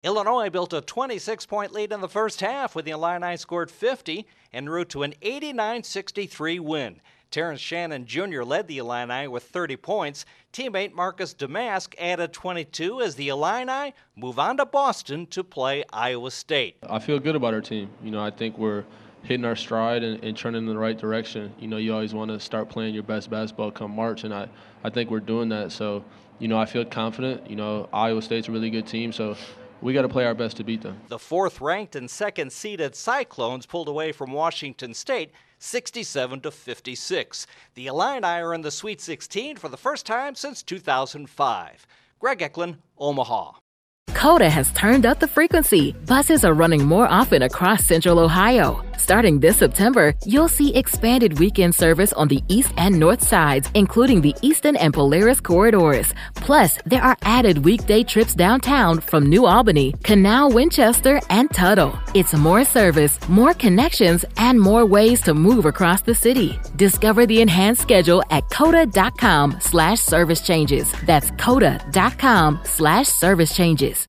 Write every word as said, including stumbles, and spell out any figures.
Illinois built a twenty-six point lead in the first half when the Illini scored fifty en route to an eighty-nine sixty-three win. Terrence Shannon Junior led the Illini with thirty points. Teammate Marcus Damask added twenty-two as the Illini move on to Boston to play Iowa State. I feel good about our team. You know, I think we're hitting our stride and, and turning in the right direction. You know, you always want to start playing your best basketball come March, and I, I think we're doing that. So, you know, I feel confident. You know, Iowa State's a really good team, so we got to play our best to beat them. The fourth-ranked and second-seeded Cyclones pulled away from Washington State sixty-seven to fifty-six. The Illini are in the Sweet sixteen for the first time since two thousand five. Greg Eklund, Omaha. Coda has turned up the frequency. Buses are running more often across Central Ohio. Starting this September, you'll see expanded weekend service on the east and north sides, including the Eastern and Polaris corridors. Plus, there are added weekday trips downtown from New Albany, Canal, Winchester, and Tuttle. It's more service, more connections, and more ways to move across the city. Discover the enhanced schedule at coda.com slash service changes. That's coda.com slash service changes.